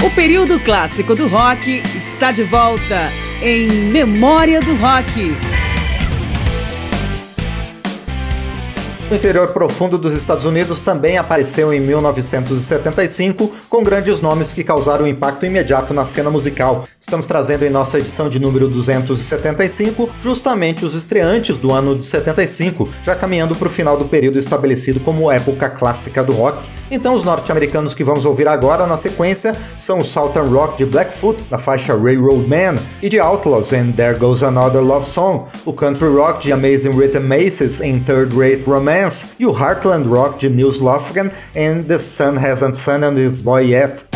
O período clássico do rock está de volta em Memória do Rock. O interior profundo dos Estados Unidos também apareceu em 1975, com grandes nomes que causaram um impacto imediato na cena musical. Estamos trazendo em nossa edição de número 275 justamente os estreantes do ano de 75, já caminhando para o final do período estabelecido como época clássica do rock. Então os norte-americanos que vamos ouvir agora na sequência são o Southern Rock de Blackfoot, na faixa Railroad Man, e de Outlaws em There Goes Another Love Song, o Country Rock de Amazing Rhythm Aces em Third Rate Romance, e o Heartland Rock de Nils Lofgren em The Sun Hasn't Sun on This Boy Yet.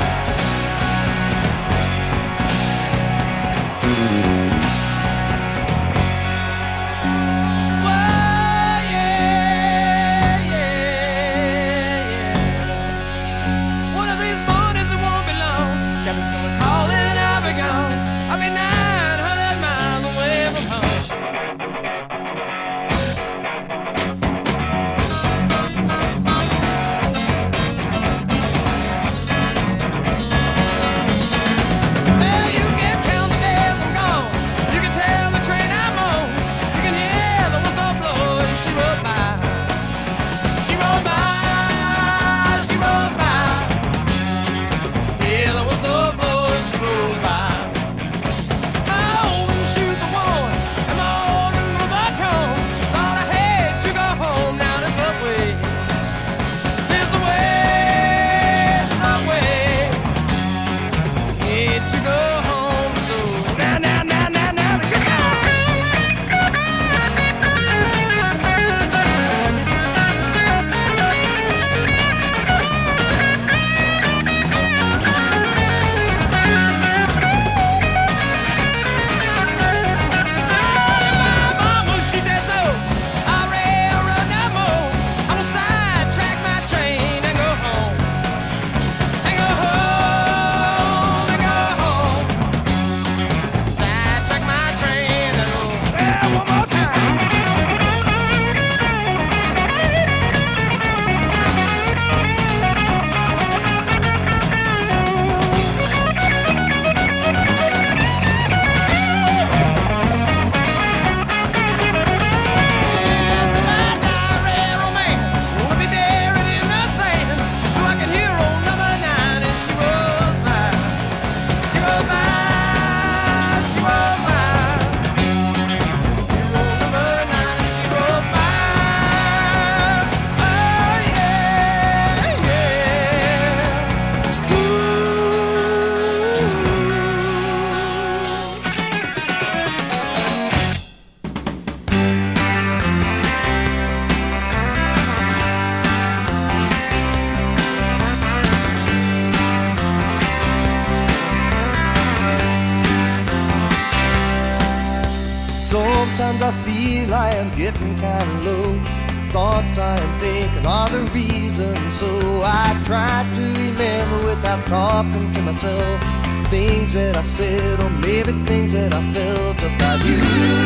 Sometimes I feel I am getting kind of low. Thoughts I am thinking are the reason. So I try to remember without talking to myself things that I said, or maybe things that I felt about you.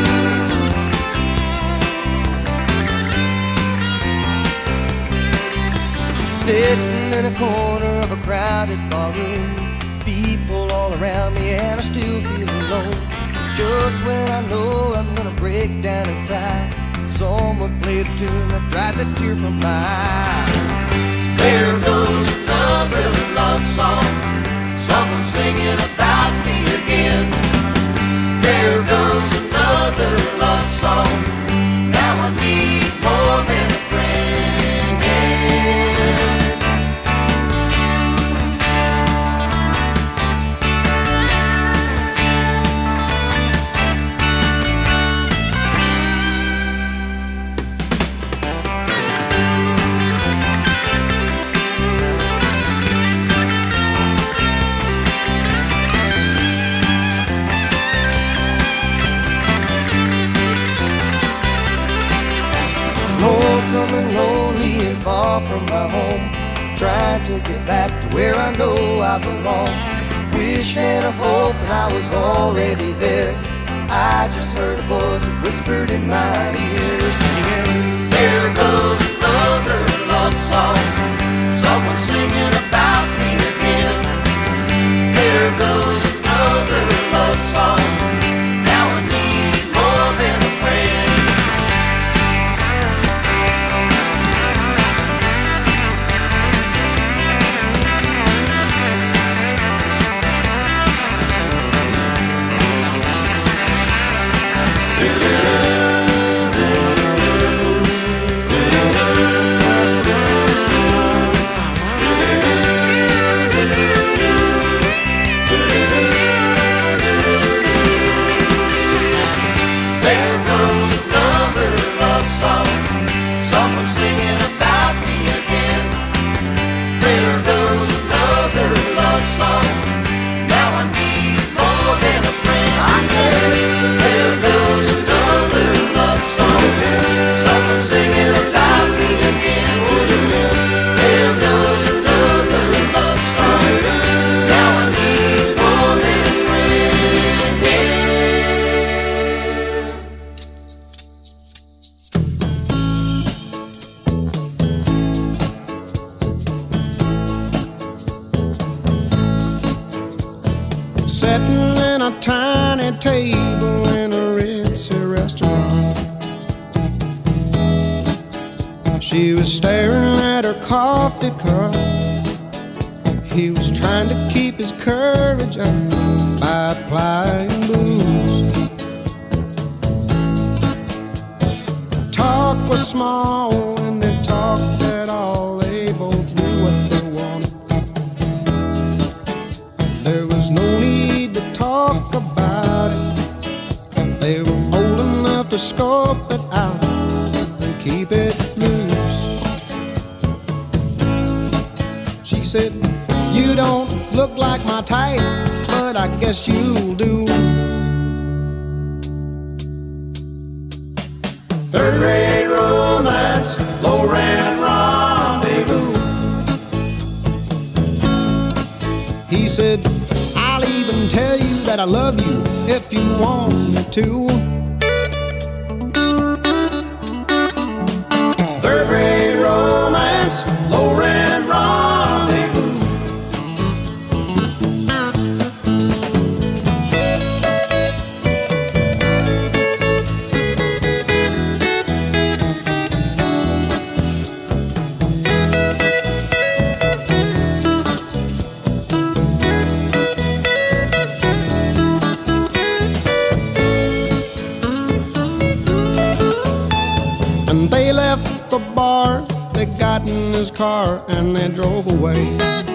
Sitting in a corner of a crowded barroom, people all around me and I still feel alone. Just when I know I'm gonna break down and cry, someone played a tune that dried the tear from my eye. There goes another love song, someone singing about me again. There goes another love song, now I need more than a friend. Lonesome and lonely and far from my home, trying to get back to where I know I belong. Wish and a hope and I was already there. I just heard a voice that whispered in my ear, singing, there goes another love song, someone singing about me again. sitting in a tiny table in a ritzy restaurant. She was staring at her coffee cup. He was trying to keep his courage up by applying booze. Talk was small and they talked at all. They both knew what they wanted. There was no need to talk about it. They were old enough to scope it out and keep it loose. She said, "You don't look like my type, but I guess you'll do." Third-rate romance, low-rent rendezvous. He said, "I'll even tell you that I love you if you want me to." Third-rate romance, low-rent rendezvous. They left the bar, they got in his car and they drove away.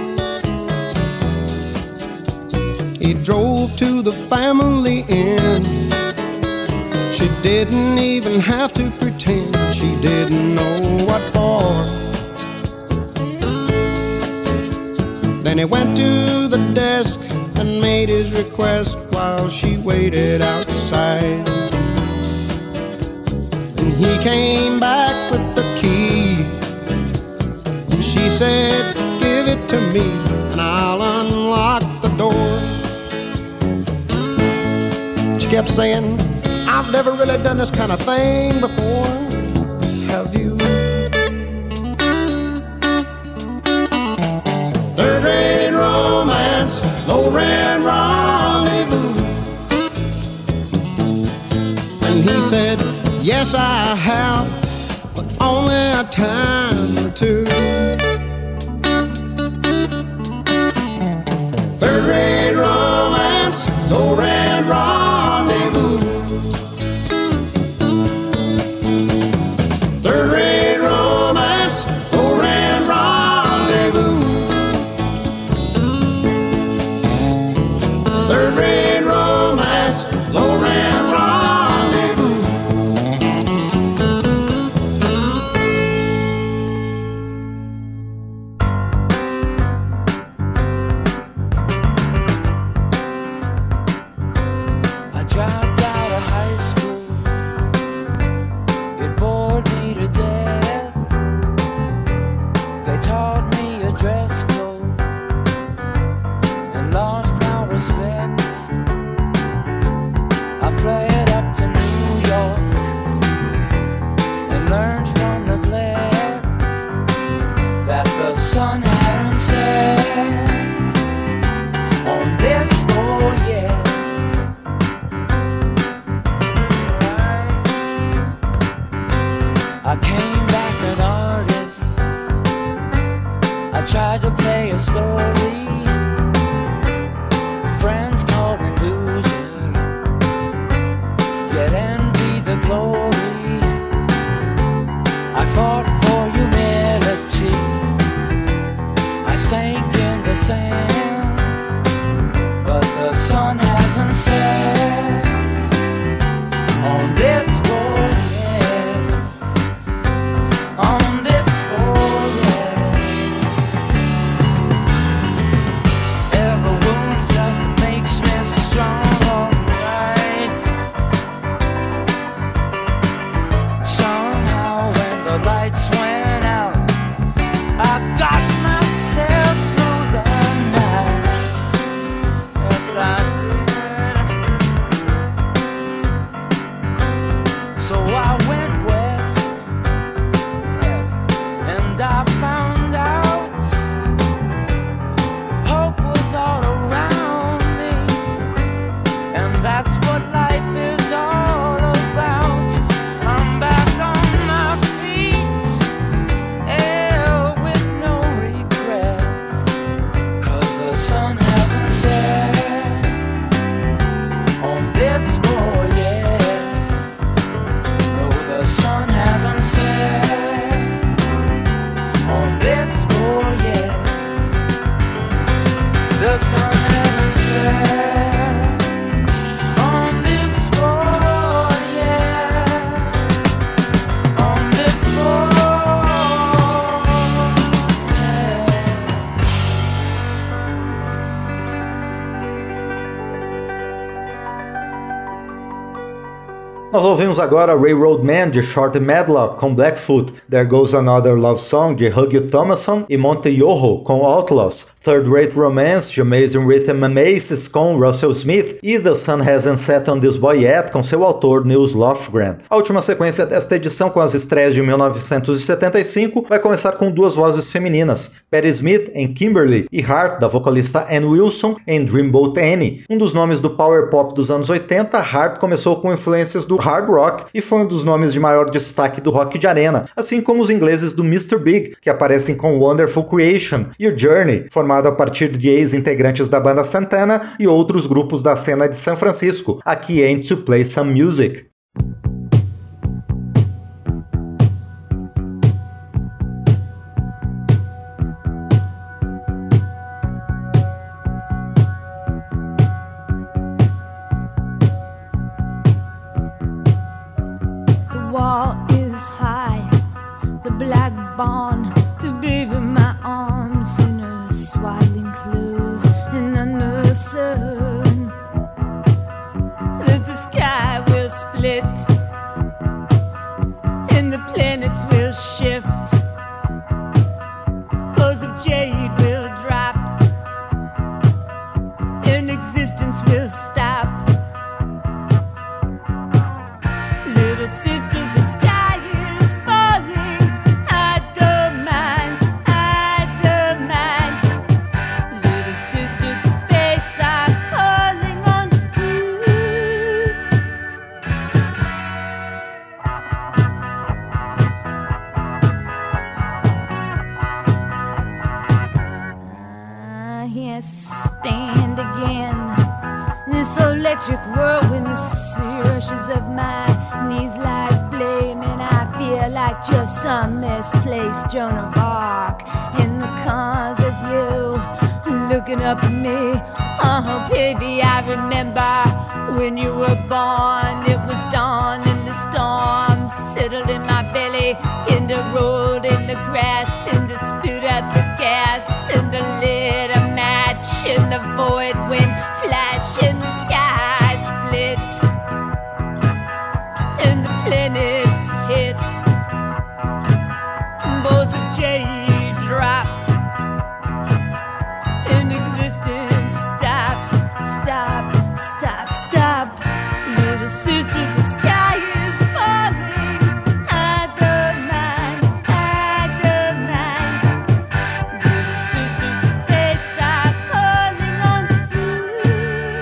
He drove to the family inn. She didn't even have to pretend she didn't know what for. Then he went to the desk and made his request while she waited outside. He came back with the key. She said, "Give it to me and I'll unlock the door." She kept saying, "I've never really done this kind of thing before. Have you?" Third-rate romance, low-rent rendezvous. And he said, "Yes, I have, but only a time or two." Third-rate romance, low-rent rendezvous. Third-rate romance, low-rent rendezvous. Third-rate romance, low-rent rendezvous. Dropped out of high school, it bored me to death. They taught me a dress code and lost my respect. I fled up to New York and learned from neglect that the sun hadn't set on this boy yet. I came back an artist. I tried to play a story. Friends called me loser, yet envied the glory. I fought for humility. I sank in the sand, but the sun hasn't set on this boy yet. On this voyage, every wound just makes me strong, alright. Somehow when the lights went out, I got myself through the night. sun hasn't set on this wall yet. On this wall yet. Nós ouvimos agora Railroad Man, de Shorty Medlock, com Blackfoot, There Goes Another Love Song, de Huggy Thomason, e Monte Yoho, com Outlaws, Third Rate Romance, de Amazing Rhythm and Maces, com Russell Smith, e The Sun Hasn't Set on This Boy Yet, com seu autor Nils Lofgren. A última sequência desta edição, com as estreias de 1975, vai começar com duas vozes femininas, Patti Smith em Kimberly e Heart, da vocalista Ann Wilson, em Dreamboat Annie. Um dos nomes do power pop dos anos 80, Heart começou com influências do hard rock e foi um dos nomes de maior destaque do rock de arena, assim como os ingleses do Mr. Big, que aparecem com Wonderful Creation, e o Journey, formado a partir de ex-integrantes da banda Santana e outros grupos da cena de São Francisco, aqui em To Play Some Music. Some misplaced Joan of Arc in the cars as you looking up at me. Oh, baby, I remember when you were born. It was dawn and the storm settled in my belly, in the road, in the grass, in the spit at the gas, in the lit a match, in the void wind flash, in the sky split, and the planets hit. Bows of jade dropped, and existence stopped, stop, stop, stop. Little sister, the sky is falling. I don't mind, I don't mind. Little sister, the fates are calling on you.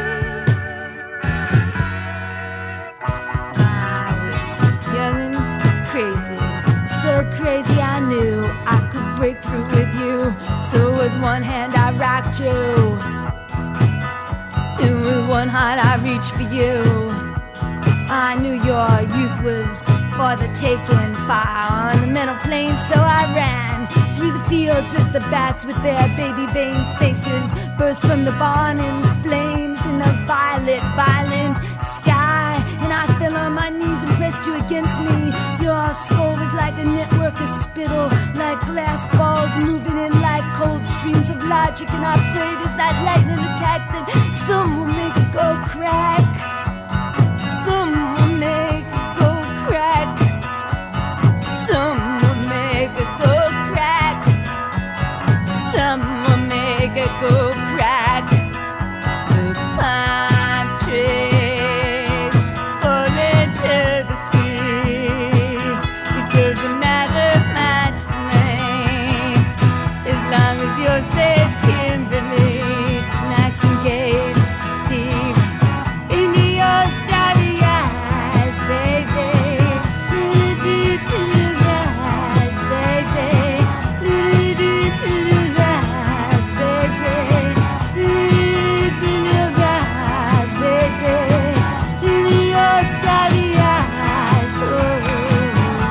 I was young and crazy, so crazy I knew I could break through with you. So with one hand I rocked you, and with one heart I reached for you. I knew your youth was for the taking, fire on the mental plane, so I ran through the fields as the bats with their baby vein faces burst from the barn in flames in the violet, violent sky. And I fell on my knees and pressed you against me. Your skull was like a network of spittle, like glass balls moving in like cold streams of logic. And I prayed as that lightning attacked that some will make it go crack. Some will make it go crack. Some will make it go crack. Some will make it go crack. The palm trees fall into the sea. It doesn't matter much to me, as long as you're safe, Kimberly. And I can gaze deep into your starry eyes, baby. Little deep in your eyes, baby. Little deep in your eyes, baby. Little deep in your eyes, baby. In your starry eyes, oh,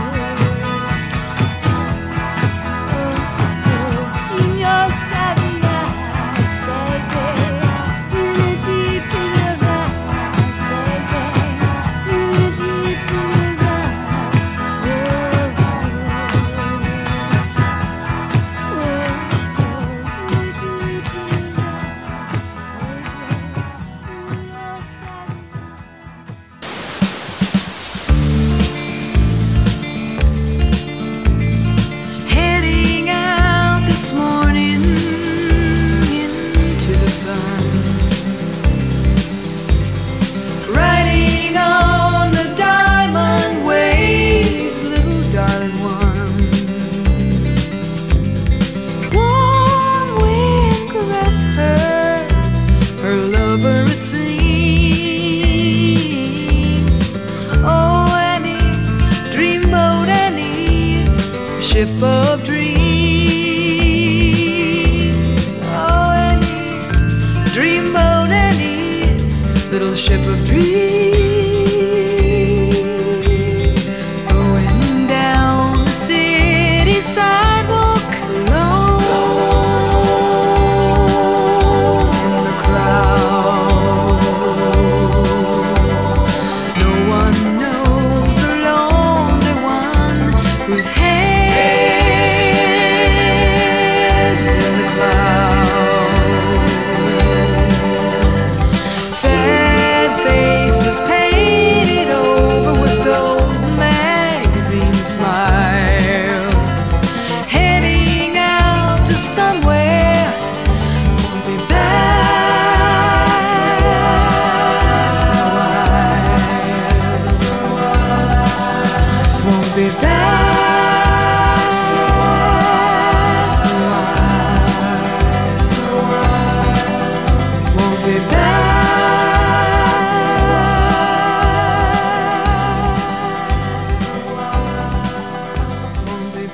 oh, oh. In your starry eyes. sun. Riding on the diamond waves, little darling one. Warm wind caress her, her lover it seems. Oh Annie, dreamboat Annie, ship of dreams. Oh Annie, dreamboat Annie, little ship of dreams. Going down the city sidewalk alone in the crowds. No one knows the lonely one whose head's in the clouds. Sad faces painted over with those magazine smiles, heading out to somewhere, won't be back a while. Won't be back a while. Won't be back. Won't be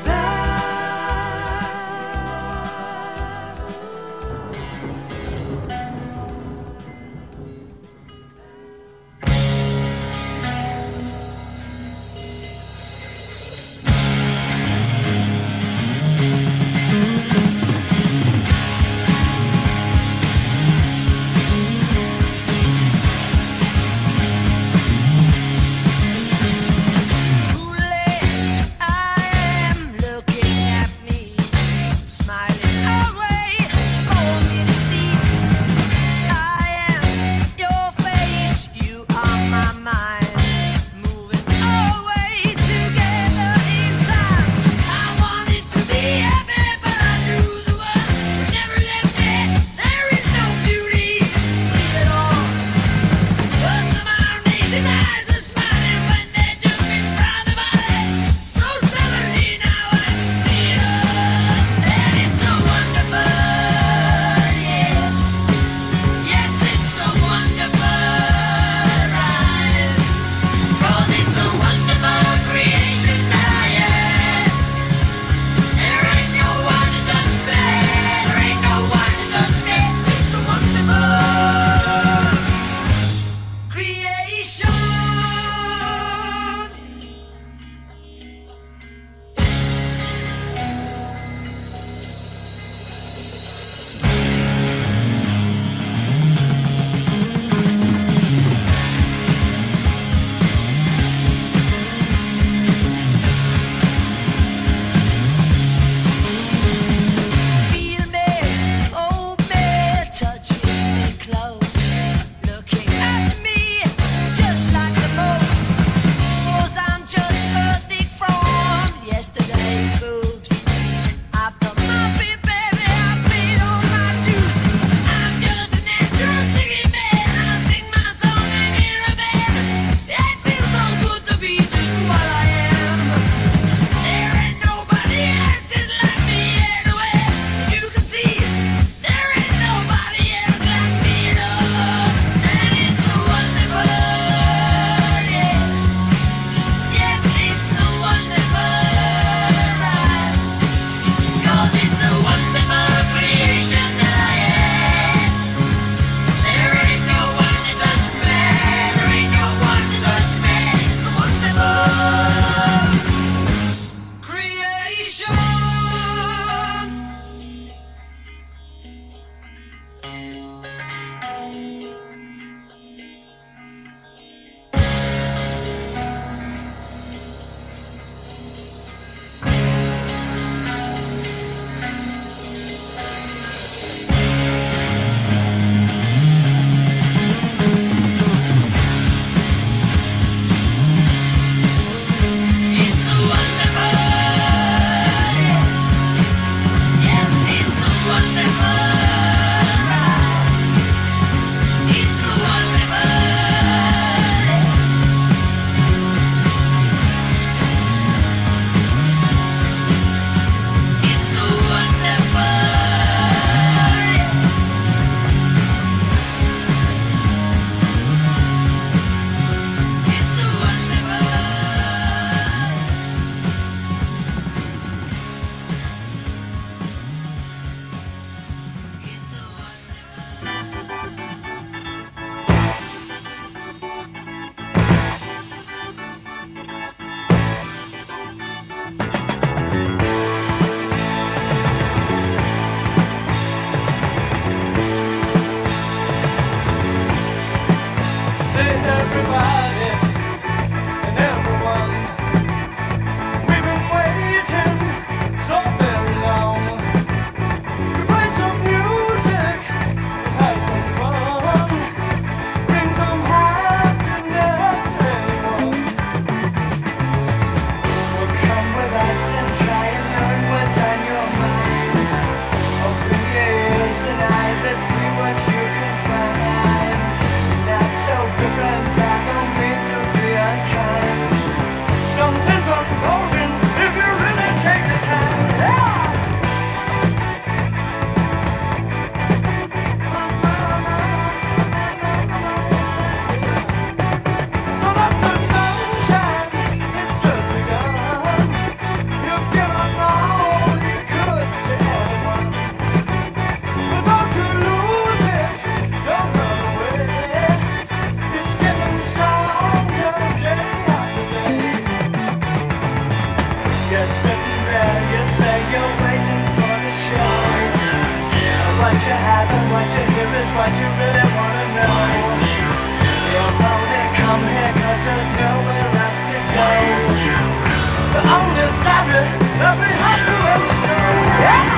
what you have and what you hear is what you really wanna know. You'll only come here 'cause there's nowhere else to go. The only sorry that we have to ever show. Yeah!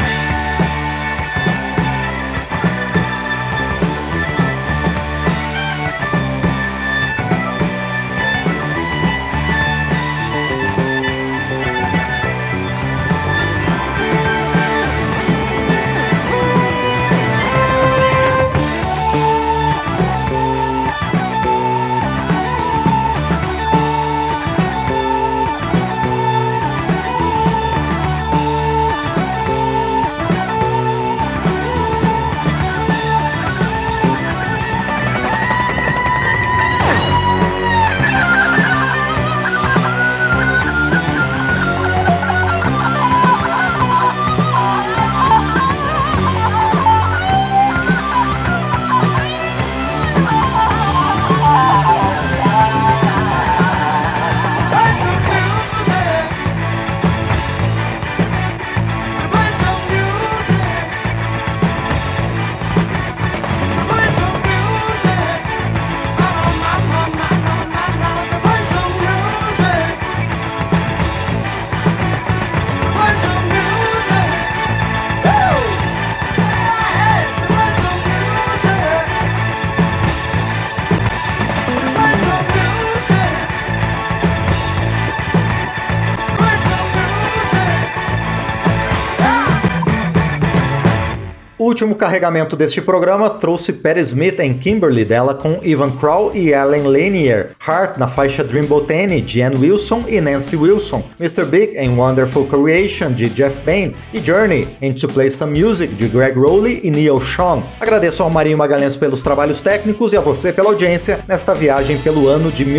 O último carregamento deste programa trouxe Patti Smith and Kimberly dela com Ivan Crow e Ellen Lanier, Heart na faixa Dreamboat Annie de Ann Wilson e Nancy Wilson, Mr. Big em Wonderful Creation de Jeff Bain e Journey em To Play Some Music de Greg Rowley e Neil Schon. Agradeço ao Marinho Magalhães pelos trabalhos técnicos e a você pela audiência nesta viagem pelo ano de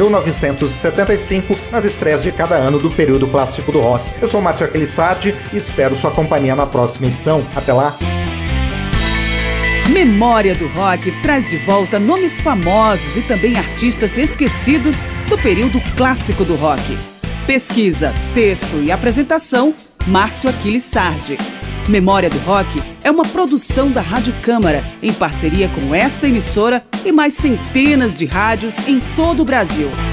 1975 nas estreias de cada ano do período clássico do rock. Eu sou Márcio Aquilissardi e espero sua companhia na próxima edição. Até lá! Memória do Rock traz de volta nomes famosos e também artistas esquecidos do período clássico do rock. Pesquisa, texto e apresentação, Márcio Aquilissardi. Memória do Rock é uma produção da Rádio Câmara, em parceria com esta emissora e mais centenas de rádios em todo o Brasil.